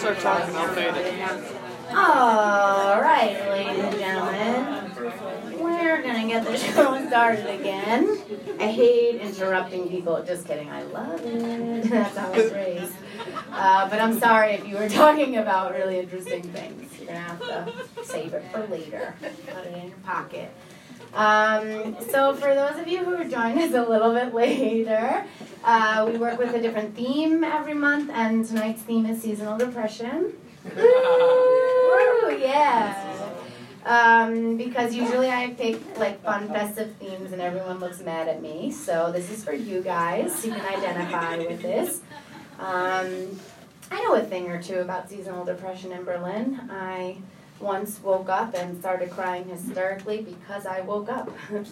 start talking, I'll fade it. All right, ladies and gentlemen, we're gonna get the show started again. I hate interrupting people. Just kidding, I love it. That's how it's raised. But I'm sorry if you were talking about really interesting things. You're gonna have to save it for later. Put it in your pocket. So for those of you who are joining us a little bit later, we work with a different theme every month, and tonight's theme is seasonal depression. Woo! Yeah. Because usually I pick like fun festive themes and everyone looks mad at me. So this is for you guys. You can identify with this. I know a thing or two about seasonal depression in Berlin. I once woke up and started crying hysterically because I woke up.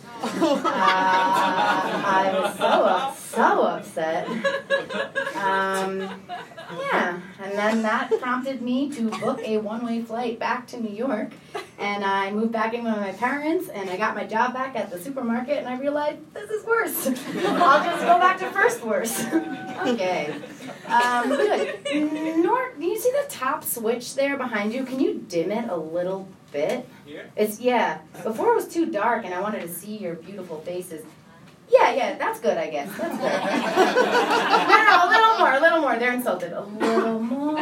I was so upset. Yeah, and then that prompted me to book a one-way flight back to New York, and I moved back in with my parents, and I got my job back at the supermarket, and I realized this is worse. I'll just go back to first worse. Okay. Good. Do you see the top switch there behind you? Can you dim it a little bit? Yeah. Before it was too dark, and I wanted to see your beautiful faces. Yeah, that's good, I guess. That's good. No, a little more. They're insulted. A little more.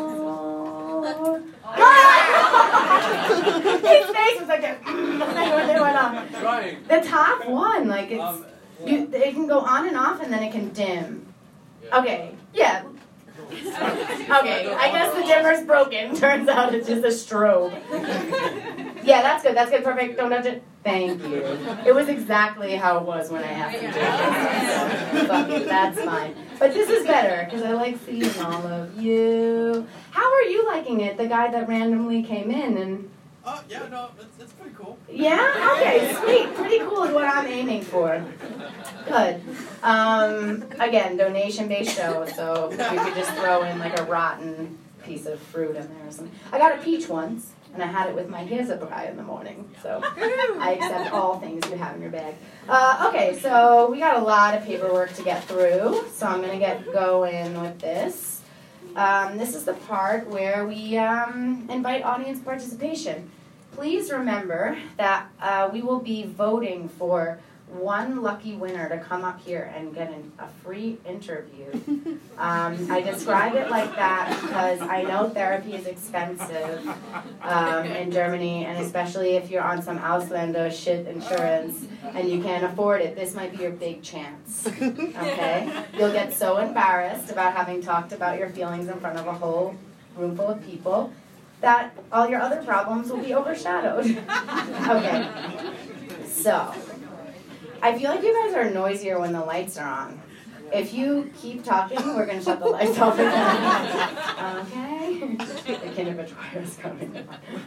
His face was like a... They went on. The top one, like it's... it can go on and off, and then it can dim. Okay, yeah. Okay, I guess the dimmer's broken. Turns out it's just a strobe. Yeah, that's good, perfect. Don't touch it. Thank you. It was exactly how it was when I asked you to. Fuck it, that's fine. But this is better, because I like seeing all of you. How are you liking it, the guy that randomly came in and... Yeah, no, it's pretty cool. Yeah? Okay, sweet. Pretty cool is what I'm aiming for. Good. Again, donation-based show, so you could just throw in like a rotten piece of fruit in there or something. I got a peach once, and I had it with my Hirsebrei in the morning, so I accept all things you have in your bag. Okay, so we got a lot of paperwork to get through, so I'm going to get going with this. This is the part where we invite audience participation. Please remember that we will be voting for one lucky winner to come up here and get a free interview. I describe it like that because I know therapy is expensive in Germany, and especially if you're on some Ausländer shit insurance and you can't afford it, this might be your big chance. Okay? You'll get so embarrassed about having talked about your feelings in front of a whole room full of people that all your other problems will be overshadowed. Okay. So, I feel like you guys are noisier when the lights are on. If you keep talking, we're going to shut the lights off again. Okay? The Kinderbetreuer is coming.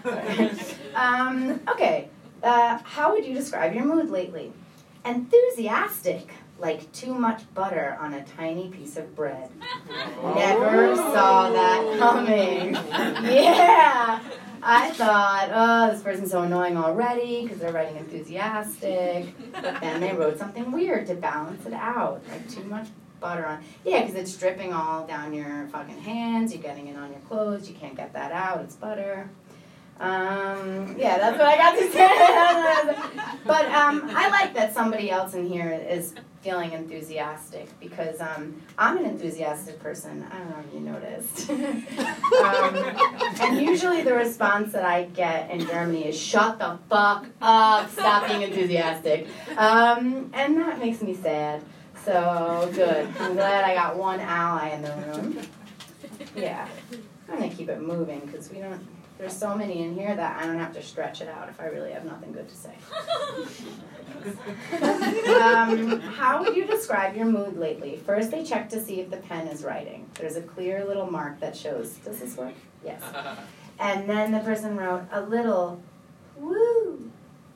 Okay. How would you describe your mood lately? Enthusiastic, like too much butter on a tiny piece of bread. Never saw that coming. Yeah! I thought, oh, this person's so annoying already because they're writing enthusiastic. But then they wrote something weird to balance it out. Like too much butter on. Yeah, because it's dripping all down your fucking hands. You're getting it on your clothes. You can't get that out. It's butter. Yeah, that's what I got to say. But I like that somebody else in here is feeling enthusiastic because I'm an enthusiastic person. I don't know if you noticed. And usually the response that I get in Germany is, shut the fuck up, stop being enthusiastic. And that makes me sad. So, good. I'm glad I got one ally in the room. Yeah. I'm going to keep it moving because there's so many in here that I don't have to stretch it out if I really have nothing good to say. How would you describe your mood lately? First, they check to see if the pen is writing. There's a clear little mark that shows, does this work? Yes. And then the person wrote a little, woo.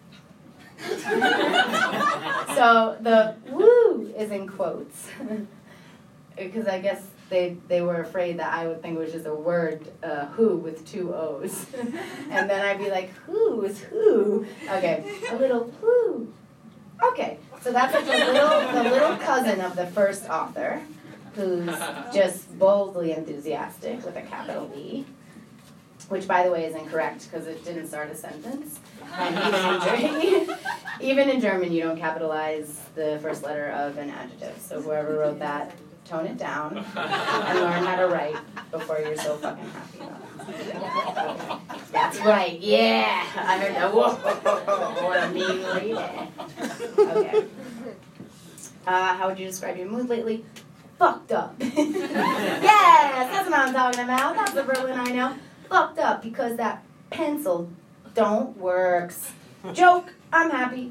So the woo is in quotes. Because I guess they were afraid that I would think it was just a word, who, with two O's. And then I'd be like, who is who? Okay, a little who. Okay, so that's like the little cousin of the first author. who's just boldly enthusiastic with a capital E, which, by the way, is incorrect because it didn't start a sentence. And even in German, you don't capitalize the first letter of an adjective. So whoever wrote that, tone it down and learn how to write before you're so fucking happy about it. That's right, yeah. I heard that. Whoa, what a mean lady. Okay. How would you describe your mood lately? Fucked up. Yes, that's what I'm talking about. That's the Berlin I know. Fucked up because that pencil don't works. Joke, I'm happy.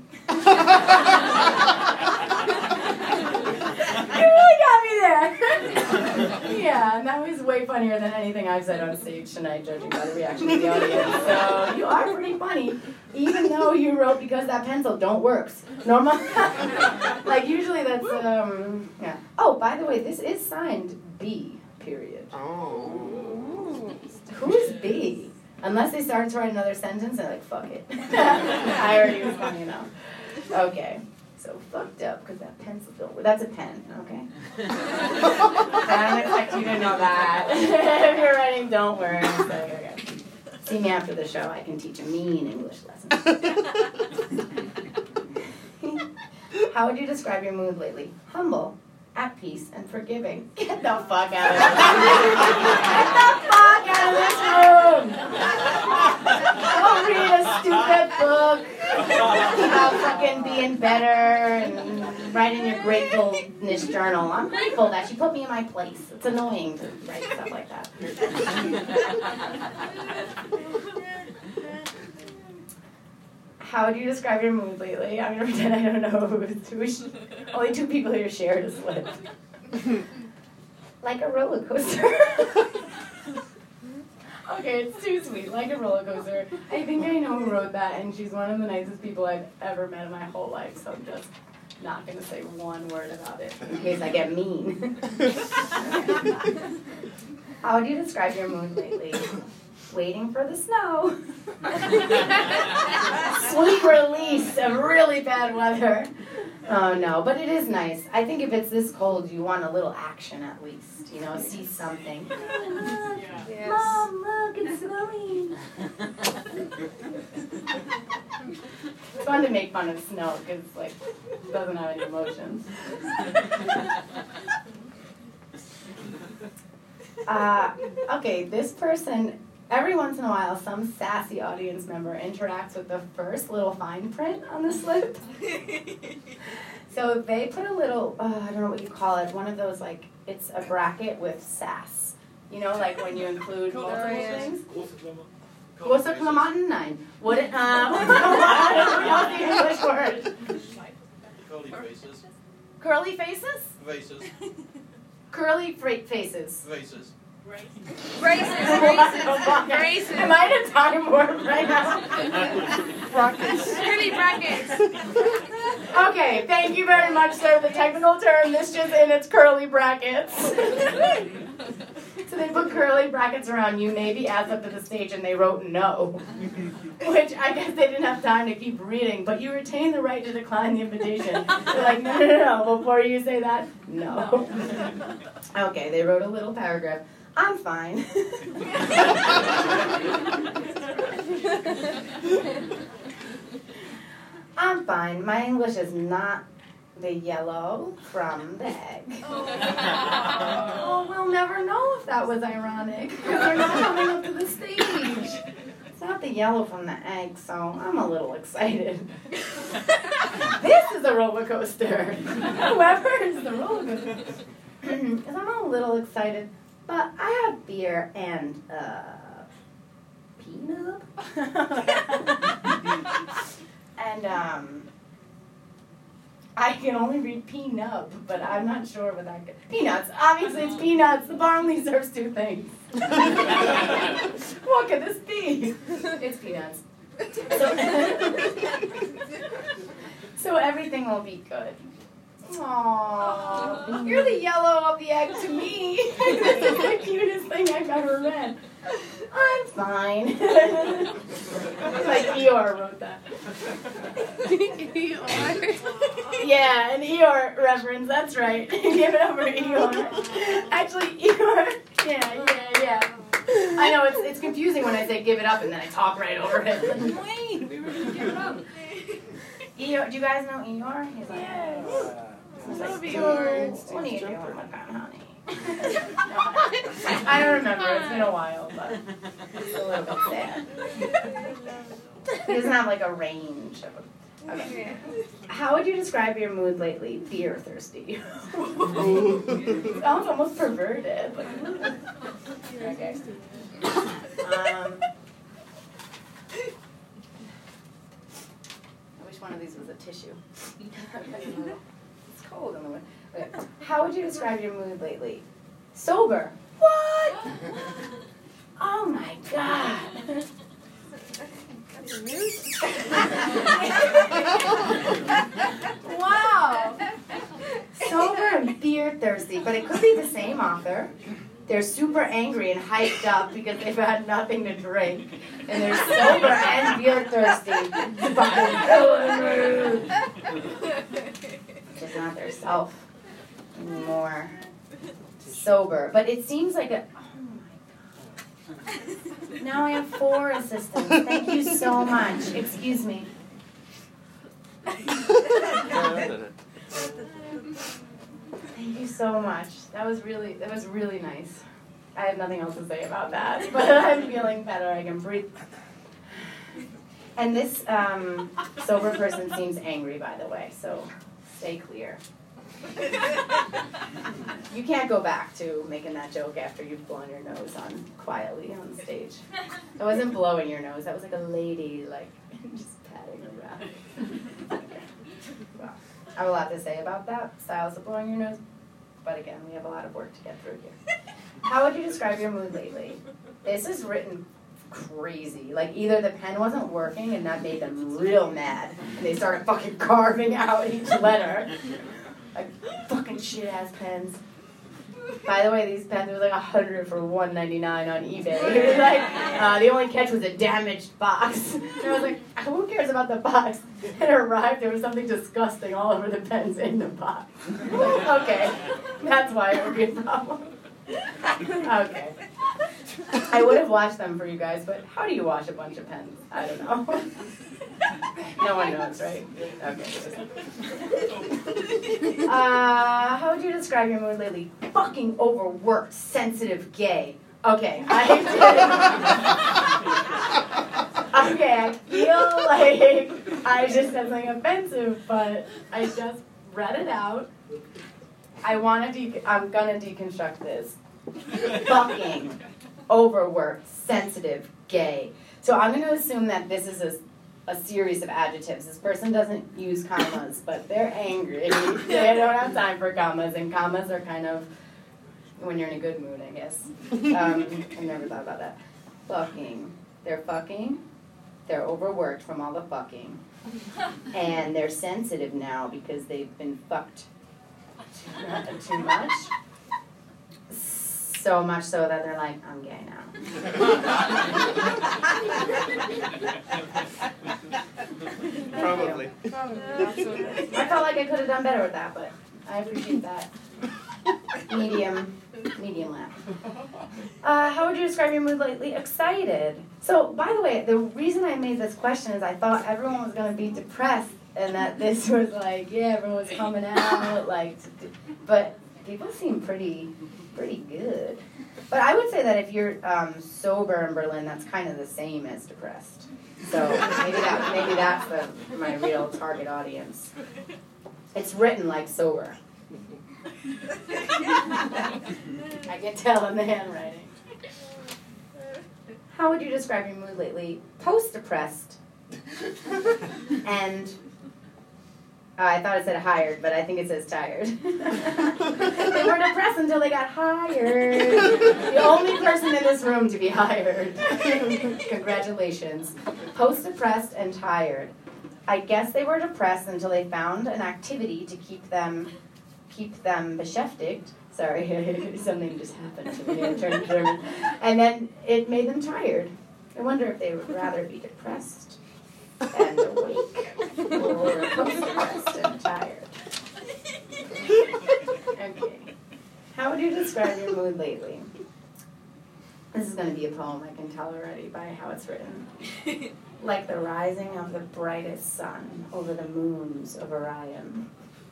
You really got me there. Yeah, and that was way funnier than anything I've said on stage tonight, judging by the reaction of the audience. So you are pretty funny, even though you wrote because that pencil don't works. Normal. Like usually that's yeah. Oh, by the way, this is signed B. Period. Oh. Who's B? Unless they started to write another sentence, they're like, fuck it. I already was funny enough. Okay. So fucked up because that pencil don't. That's a pen, okay? I don't expect you to know that. If you're writing, don't worry. So, okay. See me after the show. I can teach a mean English lesson. How would you describe your mood lately? Humble, at peace, and forgiving. Get the fuck out of this room. Get the fuck out of this room. Don't read a stupid book about fucking being better and writing your gratefulness journal. I'm grateful that she put me in my place. It's annoying to write stuff like that. How would you describe your mood lately? I'm going to pretend I don't know. Only two people here shared a slip. Like a roller coaster. Okay, it's too sweet. Like a roller coaster. I think I know who wrote that, and she's one of the nicest people I've ever met in my whole life, so I'm just not going to say one word about it in case I get mean. How would you describe your mood lately? Waiting for the snow. Sweet release of really bad weather. Oh no, but it is nice. I think if it's this cold, you want a little action at least. You know, see something. Yes. Mom, look, it's snowing. It's fun to make fun of snow because like it doesn't have any emotions. Okay, this person. Every once in a while, some sassy audience member interacts with the first little fine print on the slip. So they put a little, I don't know what you call it, one of those, like, it's a bracket with sass. You know, like when you include multiple things? Große Klamotten? Nein. What it, what's the English word? Curly faces. Curly faces? Vases. Curly faces. Vases. Braces. Am I in a time warp right now? Brackets. Curly brackets. Okay, thank you very much, sir. The technical term, this just in its curly brackets. So they put curly brackets around you, maybe adds up to the stage, and they wrote no. Which I guess they didn't have time to keep reading, but you retain the right to decline the invitation. They're like, no, before you say that, no. Okay, they wrote a little paragraph. I'm fine. I'm fine. My English is not the yellow from the egg. Oh, we'll never know if that was ironic because they're not coming up to the stage. It's not the yellow from the egg, so I'm a little excited. This is a roller coaster. Whoever is the roller coaster. Because I'm a little excited. But I have beer and peanut. And I can only read peanut, but I'm not sure what that could. Peanuts. Obviously it's peanuts. The bar only serves two things. What could this be? It's peanuts. So everything will be good. Aww. You're the yellow of the egg to me. This is the cutest thing I've ever read. I'm fine. Like Eeyore wrote that. Yeah, an Eeyore reference, that's right. Give it up for Eeyore. Actually, Eeyore, yeah. I know, it's confusing when I say give it up and then I talk right over it. Wait, we were going to give it up. Eeyore, do you guys know Eeyore? He's like, he's like, George, what are you doing with that, honey? I don't remember, it's been a while, but it's a little bit sad. He doesn't have like a range of okay. How would you describe your mood lately? Beer thirsty. Sounds almost perverted. Like, okay. I wish one of these was a tissue. It's cold in the wind. Okay. How would you describe your mood lately? Sober. What? Oh my God. Wow. Sober and beer thirsty, but it could be the same author. They're super angry and hyped up because they've had nothing to drink. And they're sober and beer thirsty. Just not their self anymore. Sober. But it seems like a... Oh my God. Now I have 4 assistants. Thank you so much. Excuse me. Thank you so much. That was really nice. I have nothing else to say about that, but I'm feeling better. I can breathe. And this sober person seems angry, by the way, so stay clear. You can't go back to making that joke after you've blown your nose on quietly on stage. That wasn't blowing your nose. That was like a lady, like, just patting around. Okay. Well, I have a lot to say about that, styles of blowing your nose. But again, we have a lot of work to get through here. How would you describe your mood lately? This is written crazy. Like, either the pen wasn't working and that made them real mad, and they started fucking carving out each letter. Like, fucking shit-ass pens. By the way, these pens were like $100 for $199 on eBay. It was like, the only catch was a damaged box. And I was like, who cares about the box? And it arrived, there was something disgusting all over the pens in the box. Okay, that's why it would be a problem. Okay. I would have washed them for you guys, but how do you wash a bunch of pens? I don't know. No one knows, right? Okay. How would you describe your mood lately? Fucking overworked, sensitive, gay. Okay, I feel like I just said something offensive, but I just read it out. I'm gonna deconstruct this. Fucking overworked, sensitive, gay. So I'm gonna assume that this is a series of adjectives. This person doesn't use commas, but they're angry. They don't have time for commas, and commas are kind of when you're in a good mood, I guess. I never thought about that. Fucking. They're overworked from all the fucking. And they're sensitive now because they've been fucked too much. So much so that they're like, I'm gay now. Probably. I felt like I could have done better with that, but I appreciate that. Medium laugh. How would you describe your mood lately? Excited. So, by the way, the reason I made this question is I thought everyone was going to be depressed and that this was like, yeah, everyone was coming out, like, but people seem pretty good. But I would say that if you're sober in Berlin, that's kind of the same as depressed. So maybe that's my real target audience. It's written like sober. I can tell in the handwriting. How would you describe your mood lately? Post-depressed. And I thought it said hired, but I think it says tired. They were depressed until they got hired. The only person in this room to be hired. Congratulations. Post-depressed and tired. I guess they were depressed until they found an activity to keep them beschäftigt, Sorry, something just happened to me. I turned German. And then it made them tired. I wonder if they would rather be depressed and awake or depressed and tired. Okay. How would you describe your mood lately? This is going to be a poem, I can tell already by how it's written. Like the rising of the brightest sun over the moons of Orion.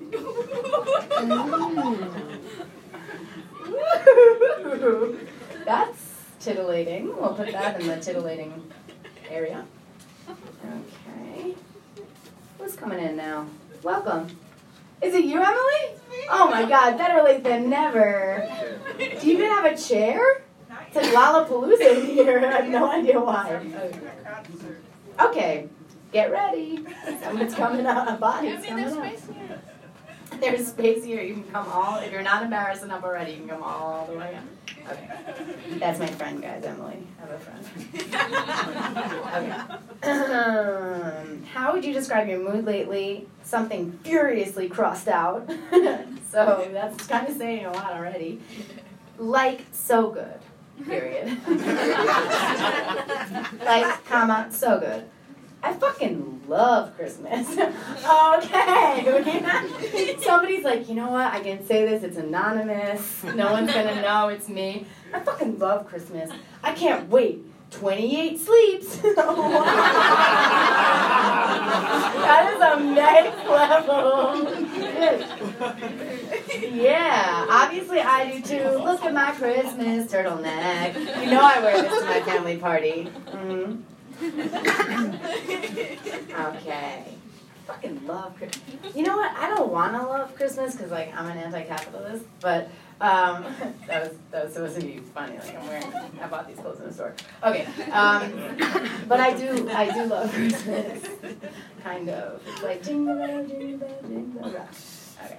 That's titillating. We'll put that in the titillating area. Okay. Who's coming in now? Welcome. Is it you, Emily? Oh my God, better late than never. Do you even have a chair? It's like Lollapalooza in here. I have no idea why. Okay, get ready. Someone's coming up. A body's coming up. There's space here. You can come all. If you're not embarrassed enough already, you can come all the way up. Okay. That's my friend, guys. Emily. I have a friend. Okay. How would you describe your mood lately? Something furiously crossed out. So that's kind of saying a lot already. Like so good. Period. Like, comma, so good. I fucking love Christmas. Okay. Somebody's like, you know what? I can say this. It's anonymous. No one's going to know it's me. I fucking love Christmas. I can't wait. 28 sleeps. That is a next level. Yeah, obviously I do too. Look at my Christmas turtleneck. You know I wear this to my family party. Mm-hmm. Okay. I fucking love Christmas. You know what? I don't want to love Christmas because, like, I'm an anti-capitalist, but that was supposed to be funny. Like, I bought these clothes in the store. Okay. But I do love Christmas. Kind of. It's like jingle bell, jingle bell, jingle bell. Okay.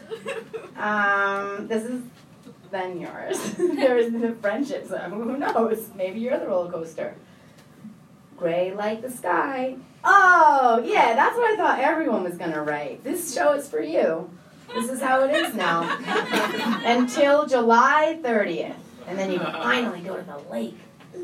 This is then yours. There's the friendship zone. Who knows? Maybe you're the roller coaster. Gray like the sky. Oh, yeah, that's what I thought everyone was going to write. This show is for you. This is how it is now. Until July 30th. And then you can finally go to the lake.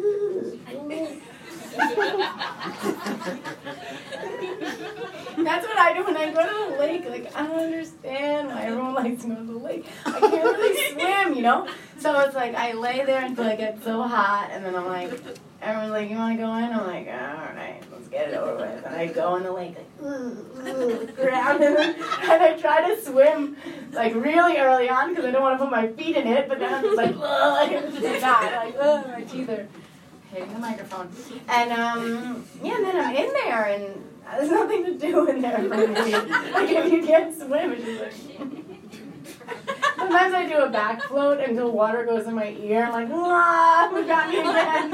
That's what I do when I go to the lake. Like, I don't understand why everyone likes to go to the lake. I can't really swim, you know? So it's like I lay there until I get so hot, and then I'm like, everyone's like, you want to go in? I'm like, all right, let's get it over with. And I go in the lake, like, around, and I try to swim, like, really early on because I don't want to put my feet in it, but then I'm just like, my teeth are hitting the microphone. And, yeah, and then I'm in there, and there's nothing to do in there for me. Like, if you can't swim, it's just like... Sometimes I do a back float until water goes in my ear. I'm like, ah, who got me again?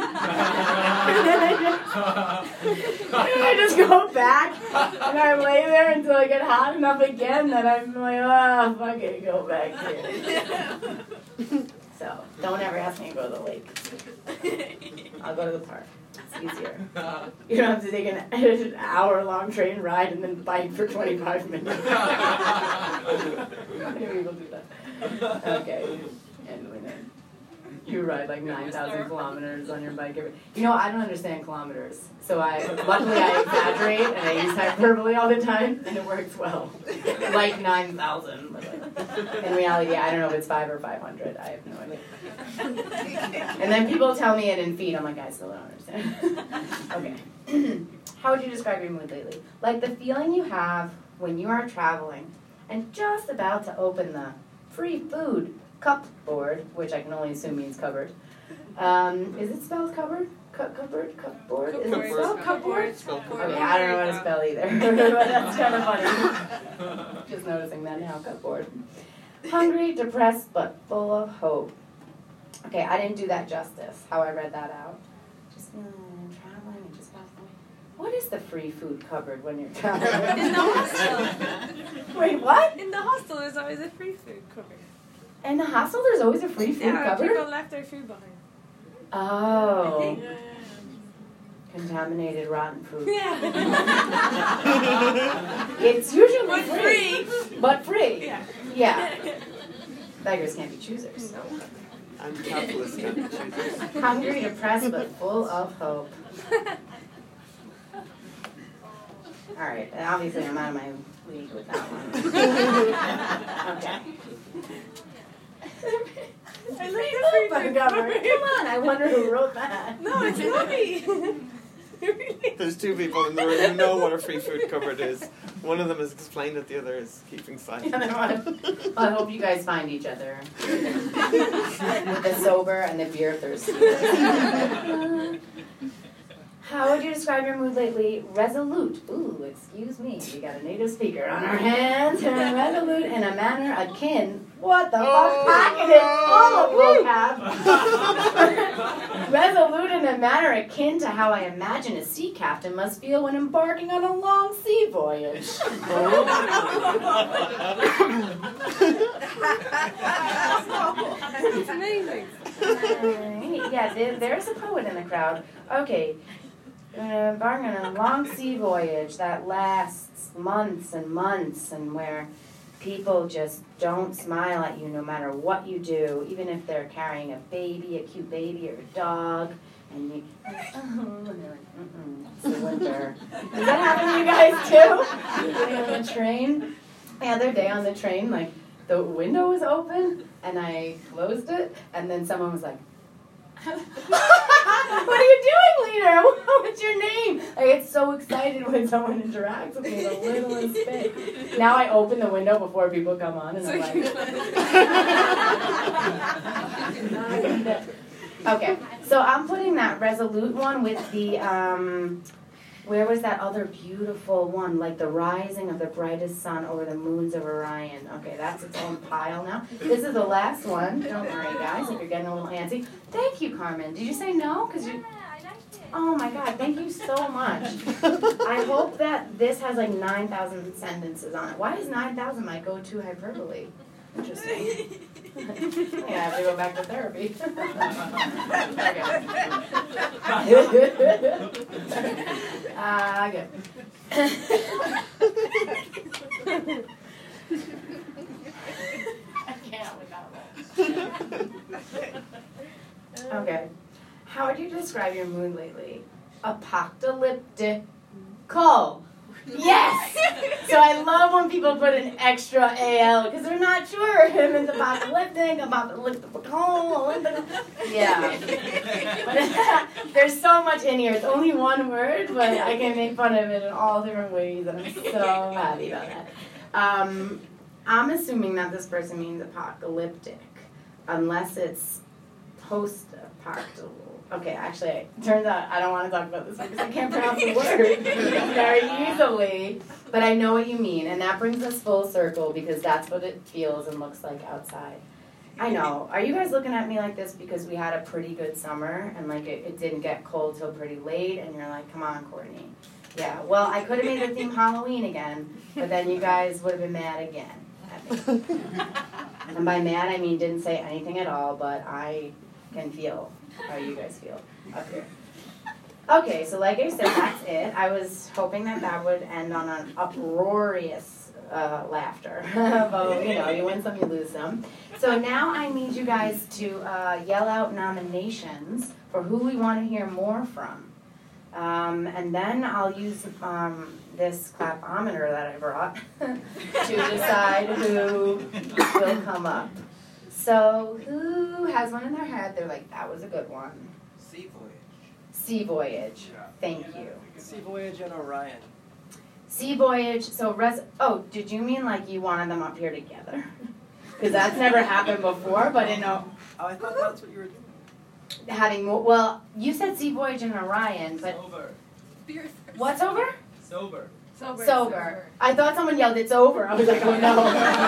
And I just go back, and I lay there until I get hot enough again that I'm like, oh, fuck it, go back here. So, don't ever ask me to go to the lake. I'll go to the park. It's easier. You don't have to take an hour-long train ride and then bike for 25 minutes. Maybe we'll do that. Okay. And then you ride like 9,000 kilometers on your bike. You know, I don't understand kilometers. So luckily I exaggerate and I use hyperbole all the time, and it works well. Like 9,000. But like, in reality, I don't know if it's 5 or 500. I have no idea. And then people tell me it in feet. I'm like, I still don't understand. Okay. How would you describe your mood lately? Like the feeling you have when you are traveling and just about to open the free food cupboard, which I can only assume means cupboard. Is it spelled cupboard? Cupboard? Cupboard? Is it spelled cupboard? Okay, I don't know how to spell either. But that's kind of funny. Just noticing that now, cupboard. Hungry, depressed, but full of hope. Okay, I didn't do that justice, how I read that out. Just traveling and just passing. What is the free food cupboard when you're traveling? In the hostel. Wait, what? In the hostel, there's always a free food cupboard. In the hostel, there's always a free food cupboard? People left their food behind. Oh. Contaminated rotten food. Yeah. It's usually But free. But free. Yeah. Yeah. Beggars can't be choosers. No. And capitalists can't be choosers. Hungry, depressed, but full of hope. All right, obviously I'm out of my league with that one. Okay. I like the free food cupboard. Come on, I wonder who wrote that. No, it's not me. There's two people in the room who know what a free food cupboard is. One of them has explained it, the other is keeping silent. I hope you guys find each other. With the sober and the beer thirsty. How would you describe your mood lately? Resolute. Ooh, excuse me. We got a native speaker on our hands. Resolute in a manner akin. What the fuck? Packing it full of vocab. Resolute in a manner akin to how I imagine a sea captain must feel when embarking on a long sea voyage. It's amazing. Yeah, there's a poet in the crowd. Okay. Embarking on a long sea voyage that lasts months and months, and where people just don't smile at you no matter what you do, even if they're carrying a baby, a cute baby, or a dog, and you, and they're like, it's the winter. Does that happen to you guys too? Getting on the train? The other day on the train, like, the window was open, and I closed it, and then someone was like, what are you doing, leader? What's your name? I get so excited when someone interacts with me, the littlest thing. Now I open the window before people come on, and I'm like... Okay, so I'm putting that Resolute one with the, where was that other beautiful one? Like the rising of the brightest sun over the moons of Orion. Okay, that's its own pile now. This is the last one. Don't worry, guys, if you're getting a little antsy. Thank you, Carmen. Did you say no? Cause you... I liked it. Oh my God, thank you so much. I hope that this has like 9,000 sentences on it. Why is 9,000 my go-to hyperbole? Interesting. Yeah, I have to go back to therapy. Okay. I can't without that. Okay. How would you describe your mood lately? Apocalyptical. Yes! So I love when people put an extra AL because they're not sure if it's apocalyptic, yeah. But there's so much in here. It's only one word, but I can make fun of it in all different ways, and I'm so happy about that. I'm assuming that this person means apocalyptic, unless it's post-apocalyptic. Okay, actually, it turns out I don't want to talk about this because I can't pronounce the word very easily. But I know what you mean, and that brings us full circle because that's what it feels and looks like outside. I know. Are you guys looking at me like this because we had a pretty good summer and like it didn't get cold till pretty late, and you're like, come on, Courtney. Yeah, well, I could have made the theme Halloween again, but then you guys would have been mad again at me. And by mad, I mean didn't say anything at all, but I can feel how you guys feel up here. Okay, so like I said, that's it. I was hoping that that would end on an uproarious laughter. But, you know, you win some, you lose some. So now I need you guys to yell out nominations for who we want to hear more from. And then I'll use this clapometer that I brought to decide who will come up. So, who has one in their head? They're like, that was a good one. Sea Voyage. Sea Voyage. Thank you. Sea Voyage and Orion. Sea Voyage. So, oh, did you mean like you wanted them up here together? Because that's never happened before, but you know. Oh, I thought that's what you were doing. Having more, well, you said Sea Voyage and Orion, but. Sober. What's over? Sober. Sober. I thought someone yelled, it's over. I was like, oh no.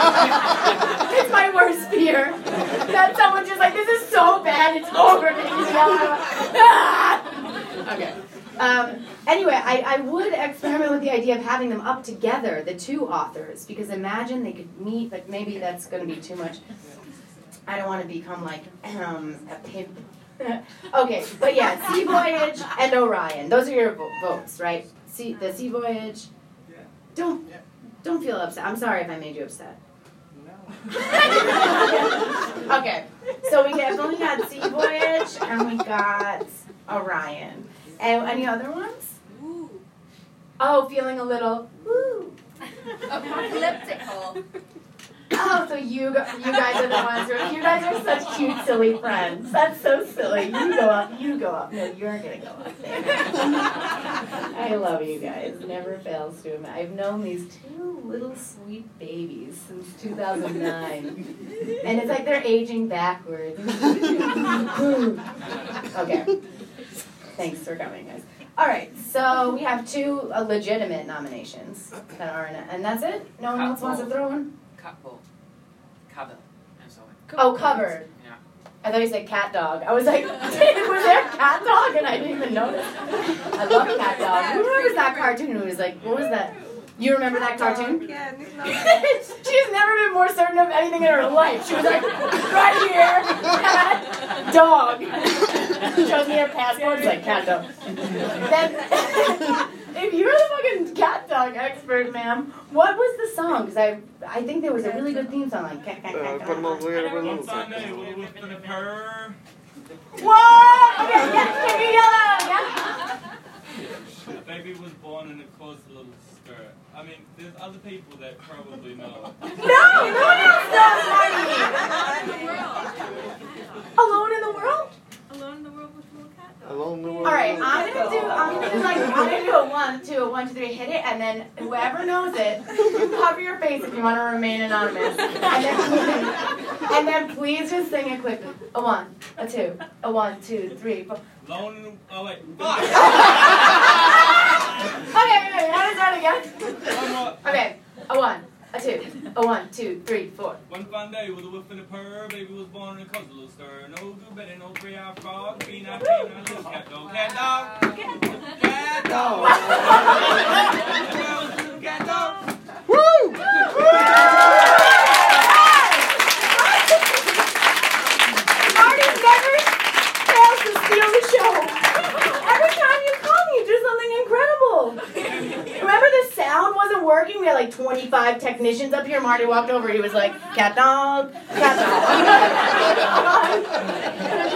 It's my worst fear. That someone's just like, this is so bad, it's over. And you yell out, ah! Okay. Anyway, I would experiment with the idea of having them up together, the two authors, because imagine they could meet, but maybe that's going to be too much. I don't want to become like a pimp. Okay, but yeah, Sea Voyage and Orion. Those are your votes, right? The Sea Voyage. Don't feel upset. I'm sorry if I made you upset. No. Okay, so we definitely got Sea Voyage, and we got Orion. And any other ones? Ooh. Oh, feeling a little woo. Apocalyptical. Oh, so you guys are the ones who, you guys are such cute, silly friends. That's so silly. You go up. No, you're gonna go up there. I love you guys. Never fails to admit. I've known these two little sweet babies since 2009. And it's like they're aging backwards. Okay. Thanks for coming, guys. All right, so we have two legitimate nominations that are in it. And that's it? No one else wants to throw one? Cover. I'm sorry. Oh, covered. Yeah. I thought you said cat dog. I was like, was there a cat dog? And I didn't even notice. I love cat dog. Who remembers that cartoon? It was like, what was that? You remember that cartoon? Yeah, She's never been more certain of anything in her life. She was like, right here, cat, dog. Shows me her passport. It's like, cat dog. Then, if you're the fucking cat dog expert, ma'am, what was the song? Because I think there was a really good theme song, like cat, cat, cat, cat. One Sunday, we were in a purr. Whoa! Okay, yeah, can you yell that again? A baby was born in a close little skirt. I mean, there's other people that probably know. No one else knows, Marty! Alone in the world? Alone in the world with little cat dog. Alone in the world. All right, I'm gonna do a 1, 2, 3, hit it, and then whoever knows it, cover your face if you want to remain anonymous, and then please just sing it quickly. A 1, a 2, a 1, 2, 3, 4. Alone in the... Oh, wait. Okay, how does that again? One more. Okay, a 1, a 2, a 1, 2, 3, 4. One fine day with a whiff and a purr, baby was born in a close little stir. No good betting, no 3-hour frog, peanut, little cat dog. Cat dog! Cat dog! Cat dog! Woo! Marty never fails to steal the show. Every time you come, you do something incredible. Remember the sound wasn't working? We had like 25 technicians up here. Marty walked over. He was like, cat dog, cat dog.